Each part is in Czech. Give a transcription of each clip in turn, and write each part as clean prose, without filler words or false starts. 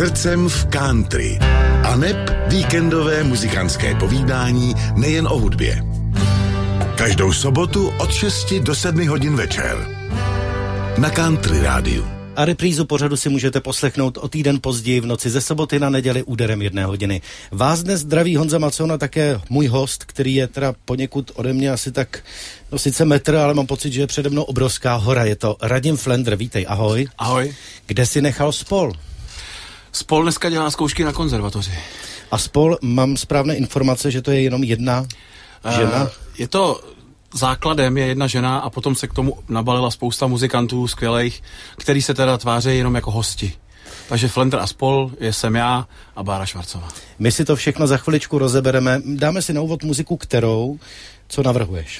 Srdcem v country. Aneb víkendové muzikantské povídání nejen o hudbě. Každou sobotu od 6 do 7 hodin večer. Na Country rádiu. A reprízu pořadu si můžete poslechnout o týden později v noci ze soboty na neděli úderem 1 hodiny. Vás dnes zdraví Honza Macona, také můj host, který je teda poněkud ode mě asi tak, no sice metr, ale mám pocit, že je přede mnou obrovská hora. Je to Radim Flendr, vítej, ahoj. Ahoj. Kde si nechal Spol? Spol dneska dělá zkoušky na konzervatoři. A Spol, mám správné informace, že to je jenom jedna žena? Je to... Základem je jedna žena a potom se k tomu nabalila spousta muzikantů skvělejch, který se teda tváří jenom jako hosti. Takže Flendr a Spol jsem já a Bára Švarcová. My si to všechno za chviličku rozebereme. Dáme si na úvod muziku, kterou, co navrhuješ?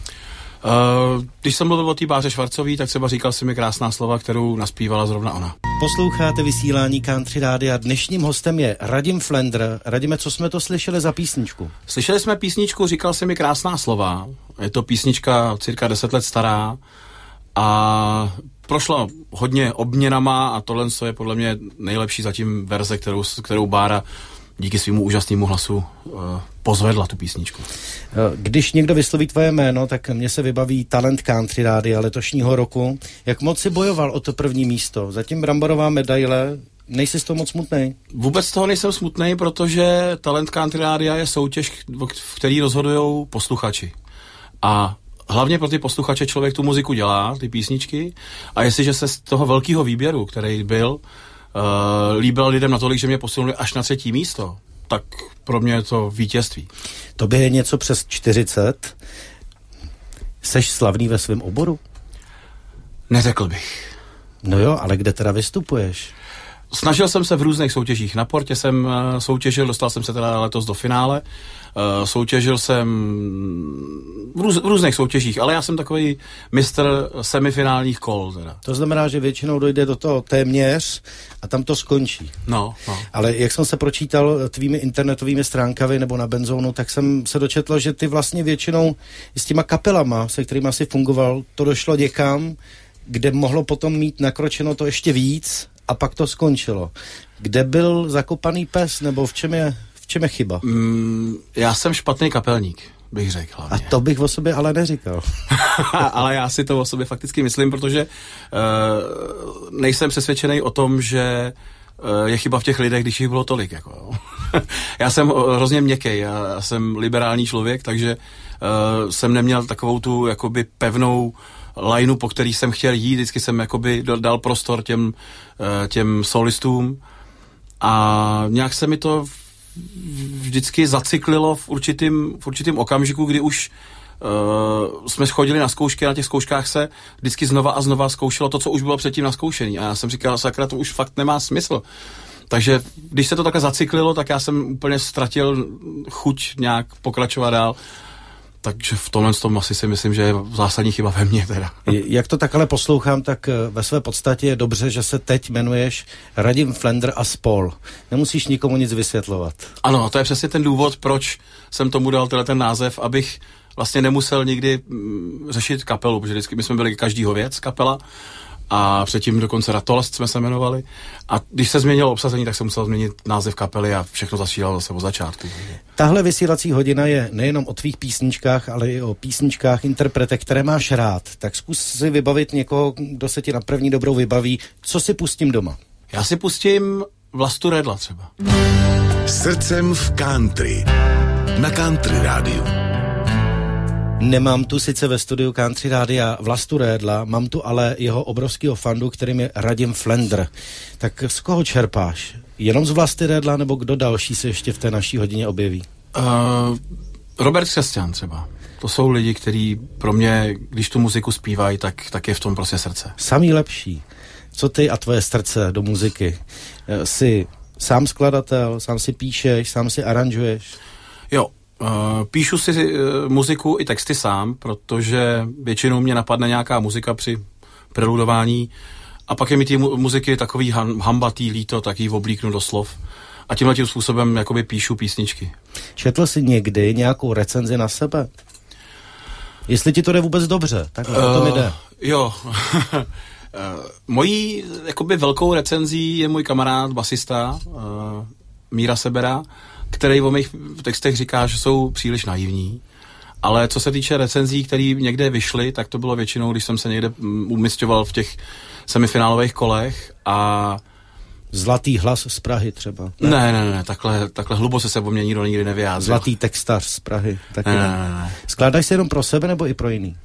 Když jsem mluvil o té Báře Švarcový, tak třeba říkal si mi krásná slova, kterou naspívala zrovna ona. Posloucháte vysílání Country Rádia. Dnešním hostem je Radim Flendr. Radime, co jsme to slyšeli za písničku? Slyšeli jsme písničku Říkal si mi krásná slova. Je to písnička cirka 10 let stará a prošla hodně obměnama a tohle je podle mě nejlepší zatím verze, kterou Bára díky svému úžasnému hlasu pozvedla tu písničku. Když někdo vysloví tvoje jméno, tak mně se vybaví talent Country Rádia letošního roku. Jak moc si bojoval o to první místo? Zatím bramborová medaile, nejsi z toho moc smutnej? Vůbec z toho nejsem smutnej, protože talent Country Rádia je soutěž, v který rozhodujou posluchači. A hlavně pro ty posluchače člověk tu muziku dělá, ty písničky, a jestliže se z toho velkého výběru, který byl, líbil lidem natolik, že mě posunuli až na 3. místo, tak pro mě je to vítězství. Tobě je něco přes 40. Seš slavný ve svém oboru? Neřekl bych. No jo, ale kde teda vystupuješ? Snažil jsem se v různých soutěžích. Na Portě jsem soutěžil, dostal jsem se teda letos do finále. Soutěžil jsem v různých soutěžích, ale já jsem takový mistr semifinálních kol. Teda. To znamená, že většinou dojde do toho téměř a tam to skončí. No. Ale jak jsem se pročítal tvými internetovými stránkami nebo na Benzónu, tak jsem se dočetl, že ty vlastně většinou s těma kapelama, se kterými asi fungoval, to došlo někam, kde mohlo potom mít nakročeno to ještě víc a pak to skončilo. Kde byl zakopaný pes, nebo v čem je chyba? Já jsem špatný kapelník, bych řekl hlavně. A to bych o sobě ale neříkal. Ale já si to o sobě fakticky myslím, protože nejsem přesvědčený o tom, že je chyba v těch lidech, když jich bylo tolik. Jako. Já jsem hrozně měkkej, já jsem liberální člověk, takže jsem neměl takovou tu jakoby pevnou lineu, po který jsem chtěl jít, vždycky jsem jakoby dal prostor těm solistům a nějak se mi to vždycky zacyklilo v určitým okamžiku, kdy už jsme chodili na zkoušky a na těch zkouškách se vždycky znova a znova zkoušelo to, co už bylo předtím naskoušený. A já jsem říkal, sakra, to už fakt nemá smysl. Takže když se to takhle zacyklilo, tak já jsem úplně ztratil chuť nějak pokračovat dál. Takže v tomhle tom asi si myslím, že je zásadní chyba ve mně teda. Jak to takhle poslouchám, tak ve své podstatě je dobře, že se teď jmenuješ Radim Flendr a Spol. Nemusíš nikomu nic vysvětlovat. Ano, to je přesně ten důvod, proč jsem tomu dal ten název, abych vlastně nemusel nikdy řešit kapelu, protože vždycky my jsme byli každýho věc kapela a předtím dokonce Ratolest jsme se jmenovali a když se změnilo obsazení, tak jsem musel změnit název kapely a všechno začínalo zase od začátku. Tahle vysílací hodina je nejenom o tvých písničkách, ale i o písničkách interpretech, které máš rád. Tak zkus si vybavit někoho, kdo se ti na první dobrou vybaví. Co si pustím doma? Já si pustím Vlastu Redla třeba. Srdcem v country. Na Country rádiu. Nemám tu sice ve studiu Country Rádia Vlastu Redla, mám tu ale jeho obrovského fandu, kterým je Radim Flendr. Tak z koho čerpáš? Jenom z Vlasty Redla, nebo kdo další se ještě v té naší hodině objeví? Robert Křesťan třeba. To jsou lidi, kteří pro mě, když tu muziku zpívají, tak je v tom prostě srdce. Samý lepší. Co ty a tvoje srdce do muziky? Jsi sám skladatel, sám si píšeš, sám si aranžuješ? Jo. Píšu si muziku i texty sám, protože většinou mě napadne nějaká muzika při preludování a pak je mi ty muziky takový hambatý, líto, tak ji oblíknu do slov a tímhletím způsobem jakoby píšu písničky. Četl jsi někdy nějakou recenzi na sebe? Jestli ti to jde vůbec dobře, tak o to mi jde. Jo. Mojí jakoby velkou recenzí je můj kamarád, basista Míra Sebera, který o mých textech říká, že jsou příliš naivní. Ale co se týče recenzí, které někde vyšly, tak to bylo většinou, když jsem se někde umisťoval v těch semifinálových kolech a... Zlatý hlas z Prahy třeba. Ne, takhle hluboce se o mě nikdo nikdy nevyjádřil. Zlatý textař z Prahy, taky ne. Skládáš si jenom pro sebe nebo i pro jiný?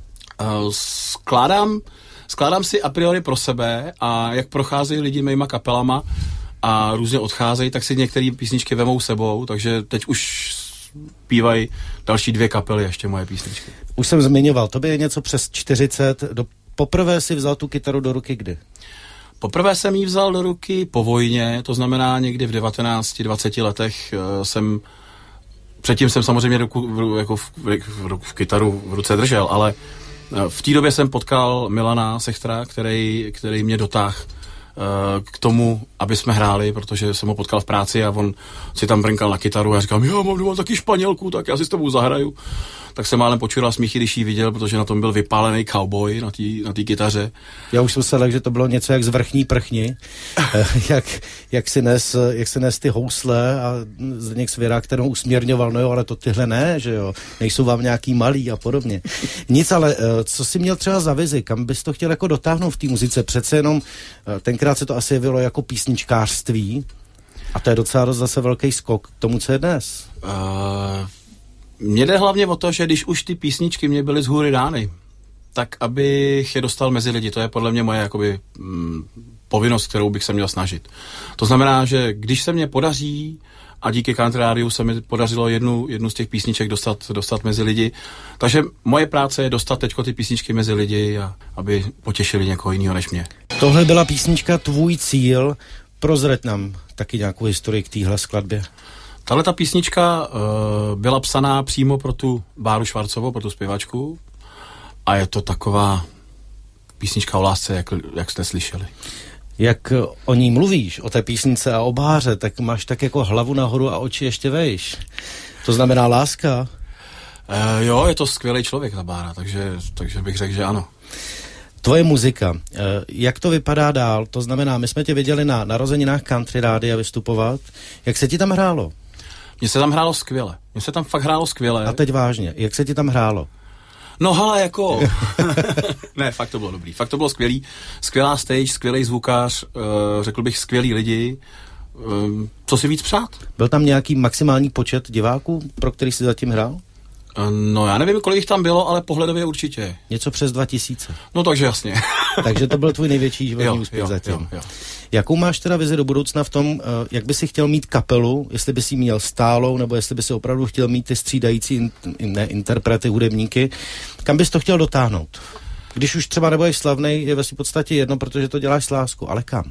Skládám si a priori pro sebe a jak procházejí lidi mýma kapelama a různě odcházejí, tak si některé písničky vemou sebou, takže teď už zpívají další 2 kapely ještě moje písničky. Už jsem zmiňoval, to by je něco přes 40. Poprvé si vzal tu kytaru do ruky kdy? Poprvé jsem ji vzal do ruky po vojně, to znamená někdy v 19-20 letech předtím jsem samozřejmě kytaru v ruce držel, ale v té době jsem potkal Milana Sechtra, který mě dotáhl k tomu, aby jsme hráli, protože jsem ho potkal v práci a on si tam brnkal na kytaru a já říkám, já mám doma taky Španělku, tak já si s tebou zahraju. Tak jsem málem počural smíchy, když ji viděl, protože na tom byl vypálený cowboy na té kytaře. Já už jsem se lekl, že to bylo něco jak z Vrchní prchni, jak si nes ty housle a Zdeněk Svěrák, kterou usměrňoval, no jo, ale to tyhle ne, že jo, nejsou vám nějaký malý a podobně. Nic, ale co jsi měl třeba za vizi, kam bys to chtěl jako dotáhnout v té muzice? Přece jenom tenkrát se to asi jevilo jako písničkářství a to je docela dost zase velký skok k tomu, co je dnes. Mně jde hlavně o to, že když už ty písničky mě byly z hůry dány, tak abych je dostal mezi lidi. To je podle mě moje jakoby povinnost, kterou bych se měl snažit. To znamená, že když se mně podaří a díky Country Rádiu se mi podařilo jednu z těch písniček dostat mezi lidi. Takže moje práce je dostat teďko ty písničky mezi lidi a aby potěšili někoho jiného než mě. Tohle byla písnička Tvůj cíl. Prozrať nám taky nějakou historii k téhle skladbě. Tahle ta písnička byla psaná přímo pro tu Báru Švarcovou, pro tu zpěvačku a je to taková písnička o lásce, jak jste slyšeli. Jak o ní mluvíš, o té písnice a o Báře, tak máš tak jako hlavu nahoru a oči ještě vejš. To znamená láska? Jo, je to skvělý člověk ta Bára, takže bych řekl, že ano. Tvoje muzika, jak to vypadá dál? To znamená, my jsme tě viděli na narozeninách Country Rádia vystupovat. Jak se ti tam hrálo? Mně se tam hrálo skvěle. Mně se tam fakt hrálo skvěle. A teď vážně, jak se ti tam hrálo? No hele, jako... Ne, fakt to bylo dobrý. Fakt to bylo skvělý. Skvělá stage, skvělý zvukář, řekl bych skvělí lidi. Co si víc přát? Byl tam nějaký maximální počet diváků, pro který jsi zatím hrál? No já nevím, kolik jich tam bylo, ale pohledově určitě. Něco přes 2000. No takže jasně. Takže to byl tvůj největší životní úspěch zatím. Jo. Jakou máš teda vizi do budoucna v tom, jak by si chtěl mít kapelu, jestli by si měl stálou, nebo jestli by si opravdu chtěl mít ty střídající interprety, hudebníky, kam bys to chtěl dotáhnout? Když už třeba nebudeš slavnej, je ve v podstatě jedno, protože to děláš s láskou, ale kam?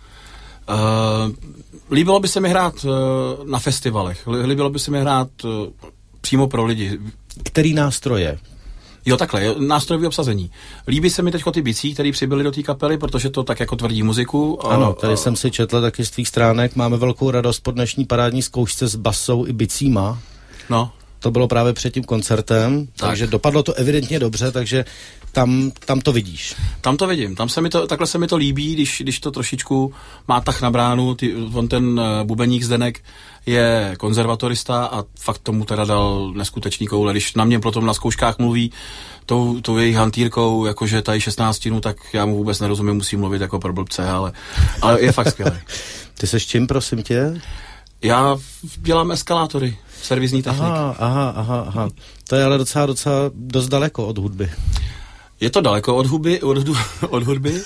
Líbilo by se mi hrát na festivalech, líbilo by se mi hrát přímo pro lidi. Který nástroje? Jo, takhle, nástrojové obsazení. Líbí se mi teďko ty bicí, které přibyly do té kapely, protože to tak jako tvrdí muziku. Ano, tady jsem si četl taky z tvých stránek, máme velkou radost po dnešní parádní zkoušce s basou i bicíma. No. To bylo právě před tím koncertem, takže dopadlo to evidentně dobře, takže tam to vidíš. Tam to vidím, takhle se mi to líbí, když to trošičku má tah na bránu, on ten bubeník Zdenek je konzervatorista a fakt tomu teda dal neskutečný koule. Když na mě potom na zkouškách mluví tou jejich hantýrkou, jakože tady 16, tak já mu vůbec nerozumím, musím mluvit jako pro blbce, ale je fakt skvělý. Ty seš čím, prosím tě? Já dělám eskalátory, servisní technik. Aha. To je ale docela dost daleko od hudby. Je to daleko od hudby,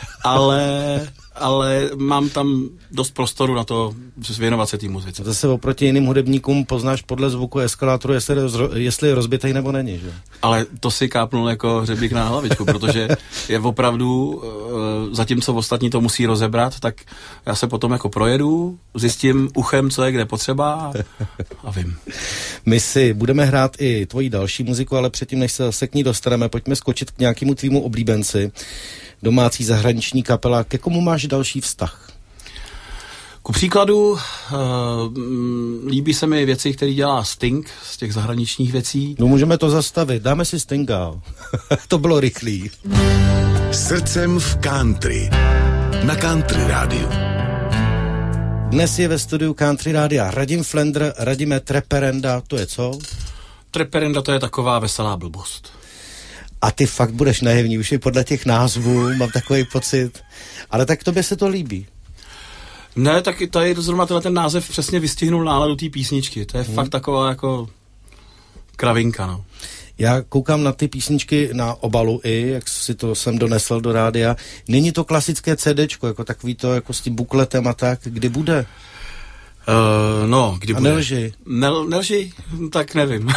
ale mám tam dost prostoru na to věnovat se té muzice. Zase oproti jiným hudebníkům poznáš podle zvuku eskalátoru, jestli je rozbitej nebo není, že? Ale to si kápnul jako hřebík na hlavičku, protože je opravdu, zatímco ostatní to musí rozebrat, tak já se potom jako projedu, zjistím uchem, co je kde potřeba a vím. My si budeme hrát i tvoji další muziku, ale předtím, než se zase k ní dostaneme, pojďme skočit k nějakému tvýmu oblíbenci. Domácí zahraniční kapela, ke komu máš další vztah? Ku příkladu líbí se mi věci, které dělá Sting z těch zahraničních věcí. No můžeme to zastavit, dáme si Stinga. To bylo rychlý. Srdcem v country. Na Country rádiu. Dnes je ve studiu Country rádia Radim Flendr. Radime, Treperenda, to je co? Treperenda, to je taková veselá blbost. A ty fakt budeš naivní, už i podle těch názvů, mám takový pocit. Ale tak tobě se to líbí. Ne, tak tady zrovna ten název přesně vystihnul náladu té písničky. To je fakt taková jako kravinka, no. Já koukám na ty písničky na obalu i, jak si to jsem donesl do rádia. Není to klasické CDčko, jako takový to, jako s tím bukletem a tak. Kdy bude? No, kdy bude? Nelži. Nelži? Tak nevím.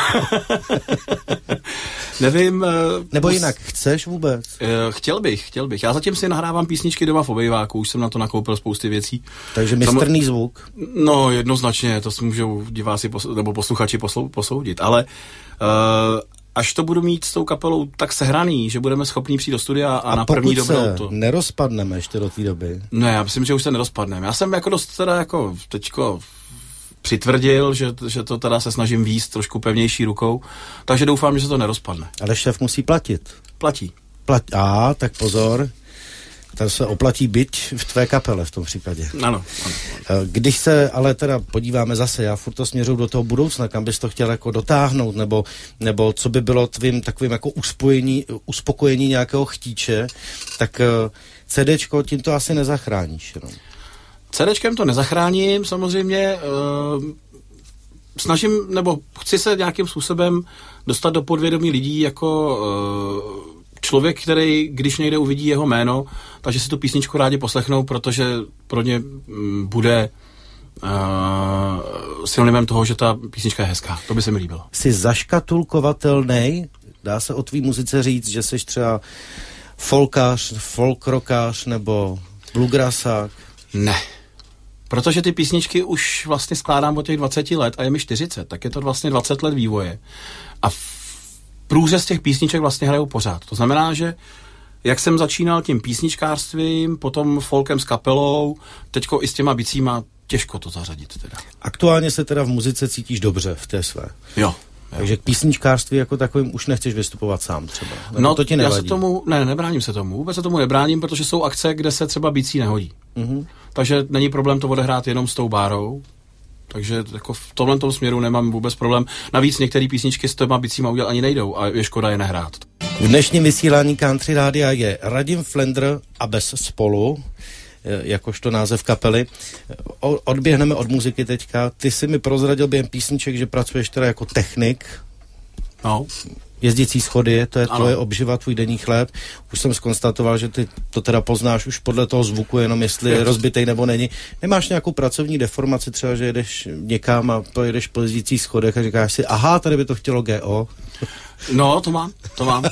Nevím. Nebo jinak, chceš vůbec? Chtěl bych. Já zatím si nahrávám písničky doma v obejváku, už jsem na to nakoupil spousty věcí. Takže mistrný zvuk? No, jednoznačně, to si můžou diváci nebo posluchači posoudit, ale až to budu mít s tou kapelou tak sehraný, že budeme schopní přijít do studia a na první dobrou to. A pokud se nerozpadneme ještě do té doby? Ne, já myslím, že už se nerozpadneme. Já jsem jako dost teda jako teďko přitvrdil, že to teda se snažím víc trošku pevnější rukou, takže doufám, že se to nerozpadne. Ale šéf musí platit. Platí. Tak pozor. Tam se oplatí byť v tvé kapele v tom případě. Ano. Když se ale teda podíváme zase, já furt to směřuju do toho budoucna, kam bys to chtěl jako dotáhnout, nebo co by bylo tvým takovým jako uspokojení nějakého chtíče, tak CDčko tím to asi nezachráníš. No? CDčkem to nezachráním, samozřejmě snažím, nebo chci se nějakým způsobem dostat do podvědomí lidí jako člověk, který, když někde uvidí jeho jméno, takže si tu písničku rádi poslechnou, protože pro ně bude synonymem toho, že ta písnička je hezká. To by se mi líbilo. Jsi zaškatulkovatelnej? Dá se o tvý muzice říct, že jsi třeba folkař, folkrockář nebo bluegrassák? Ne. Protože ty písničky už vlastně skládám od těch 20 let a je mi 40, tak je to vlastně 20 let vývoje. A průřez těch písniček vlastně hrajou pořád. To znamená, že jak jsem začínal tím písničkářstvím, potom folkem s kapelou, teďko i s těma bicíma, těžko to zařadit teda. Aktuálně se teda v muzice cítíš dobře v té své. Jo. Takže k písničkářství jako takovým už nechceš vystupovat sám třeba. No to ti nevadí. Já se tomu, nebráním se tomu. Vůbec se tomu nebráním, protože jsou akce, kde se třeba bicí nehodí. Mm-hmm. Takže není problém to odehrát jenom s tou bárou. Takže jako v tomhle směru nemám vůbec problém. Navíc některé písničky s těma bicíma udělat ani nejdou a je škoda je nehrát. V dnešním vysílání Country rádia je Radim Flendr a bez spolu, jakožto název kapely. Odběhneme od muziky teďka. Ty jsi mi prozradil během písniček, že pracuješ teda jako technik. No. Jezdící schody, to je tvoje obživa, tvůj denní chléb. Už jsem zkonstatoval, že ty to teda poznáš už podle toho zvuku, jenom jestli je rozbitej nebo není. Nemáš nějakou pracovní deformaci, třeba, že jedeš někam a pojedeš po jezdících schodech a říkáš si, aha, tady by to chtělo GO. No, to mám.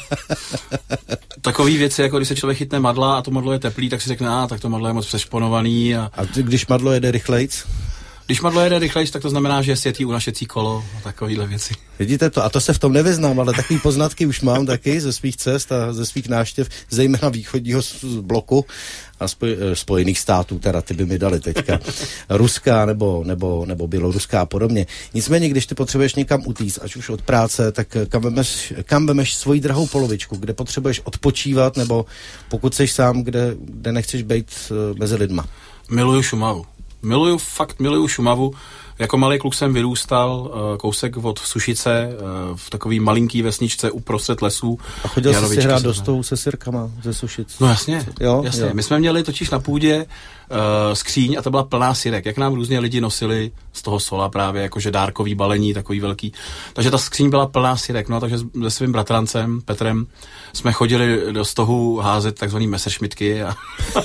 Takový věci, jako když se člověk chytne madla a to madlo je teplý, tak si řekne, tak to madlo je moc přešponovaný. A když madlo jede rychlejc? Když madlo jede rychlejš, tak to znamená, že světí unašecí kolo a takovýhle věci. Vidíte to? A to se v tom nevyznám, ale takový poznatky už mám taky ze svých cest a ze svých návštěv, zejména východního bloku a Spojených států, teda ty by mi dali teďka. Ruská nebo běloruská a podobně. Nicméně, když ty potřebuješ někam utíct, ať už od práce, tak kam vemeš svoji drahou polovičku, kde potřebuješ odpočívat, nebo pokud seš sám, kde nechceš být mezi lidma? Miluju Šumavu. Miluju Šumavu. Jako malý kluk jsem vyrůstal kousek od Sušice v takový malinký vesničce uprostřed lesů. A chodil jsi si hrát do stolu se sirkama ze Sušic? No jasně. Jo. My jsme měli totiž na půdě skříň a to byla plná sirek. Jak nám různě lidi nosili z toho sola právě, jakože dárkový balení, takový velký. Takže ta skříň byla plná sirek. No takže se svým bratrancem Petrem jsme chodili do stohu házet takzvaný Messerschmittky a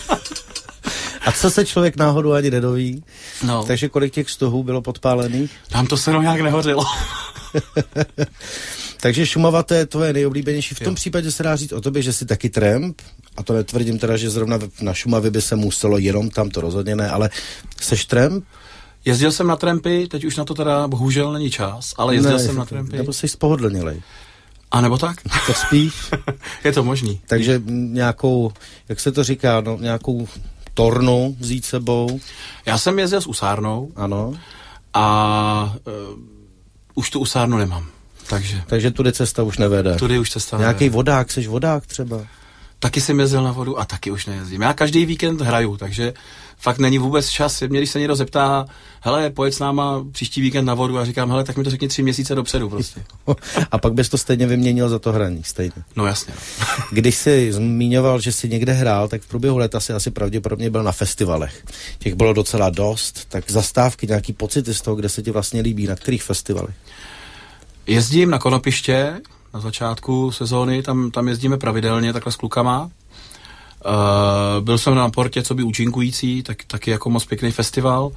A co se člověk náhodou ani nedoví? No. Takže kolik těch stohů bylo podpálených? Tam to se nějak nehořilo. Takže Šumava, to je tvoje nejoblíbenější. V tom případě se dá říct o tobě, že jsi taky tramp. A to netvrdím teda, že zrovna na Šumavě by se muselo jenom tam, to rozhodně ne, ale seš tramp? Jezdil jsem na trampy, teď už na to teda bohužel není čas, ale jezdil jsem na trampy. Nebo jsi spohodlnělej. A nebo tak? To spíš? Je to možný. Takže nějakou, jak se to říká, nějakou tornu vzít sebou. Já jsem jezdil s usárnou. Ano. A už tu usárnu nemám. Takže tudy cesta už nevede. Tudy už cesta nevede. Nějaký vodák, seš vodák třeba? taky jsem jezdil na vodu a taky už nejezdím. Já každý víkend hraju, takže fakt není vůbec čas. Mě, když se někdo zeptá, hele, pojď s náma příští víkend na vodu, a říkám, hele, tak mi to řekni 3 měsíce dopředu prostě. A pak bys to stejně vyměnil za to hraní, stejně. No jasně. Když jsi zmiňoval, že jsi někde hrál, tak v průběhu let asi pravděpodobně byl na festivalech. Těch bylo docela dost, tak zastávky, nějaký pocity z toho, kde se ti vlastně líbí, na kterých festivalech? Jezdím na Konopiště, na začátku sezóny, tam jezdíme pravidelně, takhle s klukama. Byl jsem na Portě, co by účinkující, taky jako moc pěkný festival.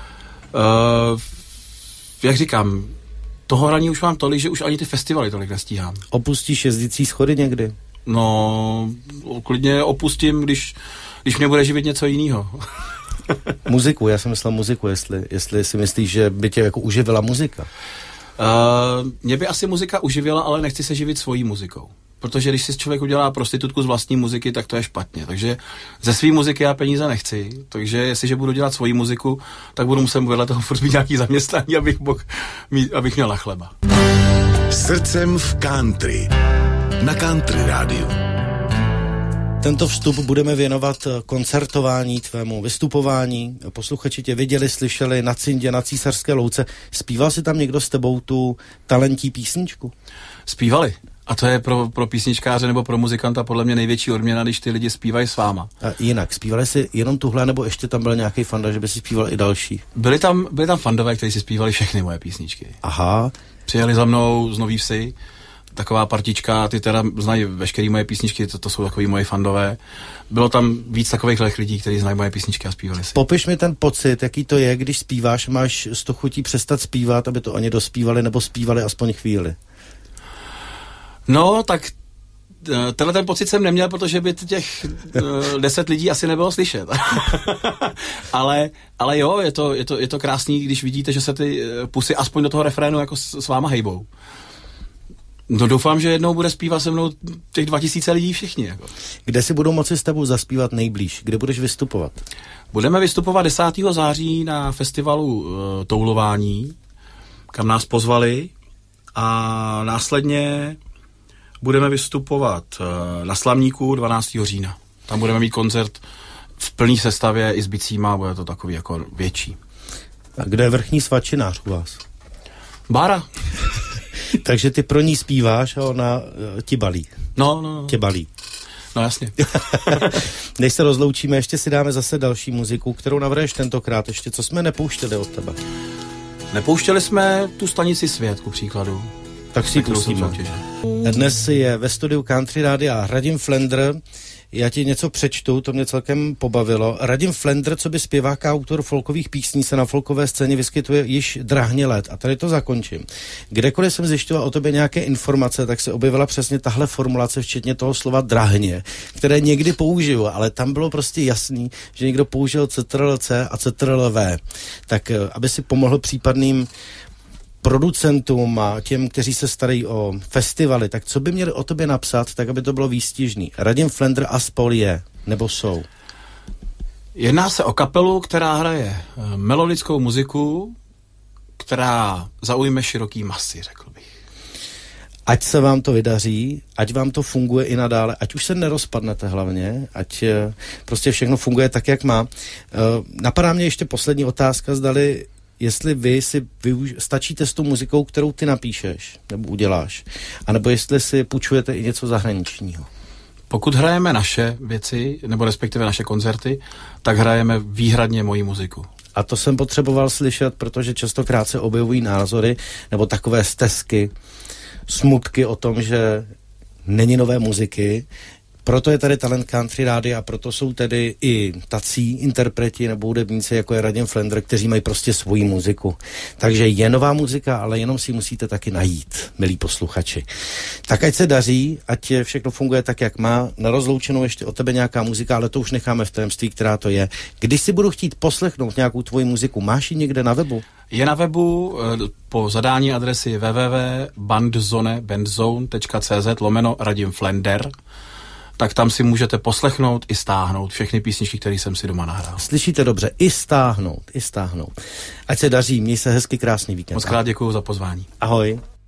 Jak říkám, toho hraní už mám tolik, že už ani ty festivaly tolik nestíhám. Opustíš jezdicí schody někdy? No, klidně opustím, když mě bude živit něco jiného. Muziku, já jsem myslel muziku, jestli si myslíš, že by tě jako uživila muzika. Mě by asi muzika uživila, ale nechci se živit svojí muzikou. Protože když si člověk udělá prostitutku z vlastní muziky, tak to je špatně. Takže ze svý muziky já peníze nechci. Takže jestliže budu dělat svoji muziku, tak budu muset vedle toho furt mít nějaký zaměstnání, abych měl na chleba. Srdcem v country. Na Country rádiu. Tento vstup budeme věnovat koncertování, tvému vystupování. Posluchači tě viděli, slyšeli na Cindě, na Císařské louce. Zpíval si tam někdo s tebou tu talentí písničku? Zpívali. A to je pro písničkáře nebo pro muzikanta podle mě největší odměna, když ty lidi zpívají s váma. A jinak, zpívali si jenom tuhle, nebo ještě tam byl nějaký fanda, že by si zpíval i další? Byli tam fandové, kteří si zpívali všechny moje písničky. Aha. Přijeli za mnou z Nový Vsi, taková partička, ty teda znají veškeré moje písničky, to jsou takový moje fandové. Bylo tam víc takových lidí, kteří znají moje písničky a zpívali si. Popiš mi ten pocit, jaký to je, když zpíváš, máš z toho chutí přestat zpívat, aby to ani dospívali, nebo zpívali aspoň chvíli. No, tak tenhle ten pocit jsem neměl, protože by těch 10 lidí asi nebylo slyšet. ale jo, je to krásný, když vidíte, že se ty pusy aspoň do toho refrénu jako s váma hejbou. No doufám, že jednou bude zpívat se mnou těch 2000 lidí všichni. Jako. Kde si budou moci s tebou zaspívat nejblíž? Kde budeš vystupovat? Budeme vystupovat 10. září na festivalu Toulování, kam nás pozvali, a následně budeme vystupovat na Slavníku 12. října. Tam budeme mít koncert v plný sestavě i s bicíma, bude to takový jako větší. A kde je vrchní svačinář u vás? Bára. Takže ty pro ní zpíváš a ona ti balí. No. Tě balí. No jasně. Než se rozloučíme, ještě si dáme zase další muziku, kterou navrhuješ tentokrát. Ještě co jsme nepouštěli od tebe? Nepouštěli jsme tu stanici Svět, ku příkladu. Tak si pustíme. Dnes je ve studiu Country Rádia Radim Flender. Já ti něco přečtu, to mě celkem pobavilo. Radim Flender, co by zpěvák a autor folkových písní, se na folkové scéně vyskytuje již drahně let. A tady to zakončím. Kdekoliv jsem zjišťoval o tobě nějaké informace, tak se objevila přesně tahle formulace, včetně toho slova drahně, které někdy použiju, ale tam bylo prostě jasný, že někdo použil CTRL-C a CTRL-V. Tak aby si pomohl případným producentům a těm, kteří se starají o festivaly, tak co by měli o tobě napsat, tak aby to bylo výstižný? Radim Flender a spol je, nebo jsou? Jedná se o kapelu, která hraje melodickou muziku, která zaujme široký masy, řekl bych. Ať se vám to vydaří, ať vám to funguje i nadále, ať už se nerozpadnete hlavně, ať prostě všechno funguje tak, jak má. Napadá mě ještě poslední otázka, zdali jestli vy si stačíte s tou muzikou, kterou ty napíšeš nebo uděláš, anebo jestli si půjčujete i něco zahraničního. Pokud hrajeme naše věci, nebo respektive naše koncerty, tak hrajeme výhradně moji muziku. A to jsem potřeboval slyšet, protože častokrát se objevují názory nebo takové stesky, smutky o tom, že není nové muziky. Proto je tady talent Country Rádia a proto jsou tedy i tací interpreti nebo hudebníci, jako je Radim Flender, kteří mají prostě svoji muziku. Takže je nová muzika, ale jenom si musíte taky najít, milí posluchači. Tak ať se daří, ať všechno funguje tak, jak má. Na rozloučenou ještě od tebe nějaká muzika, ale to už necháme v tajemství, která to je. Když si budu chtít poslechnout nějakou tvoji muziku, máš ji někde na webu? Je na webu po zadání adresy www.bandzone.cz/Radim Flender. Tak tam si můžete poslechnout i stáhnout všechny písničky, které jsem si doma nahrál. Slyšíte dobře, i stáhnout. Ať se daří, měj se hezky, krásný víkend. Moc krát děkuju za pozvání. Ahoj.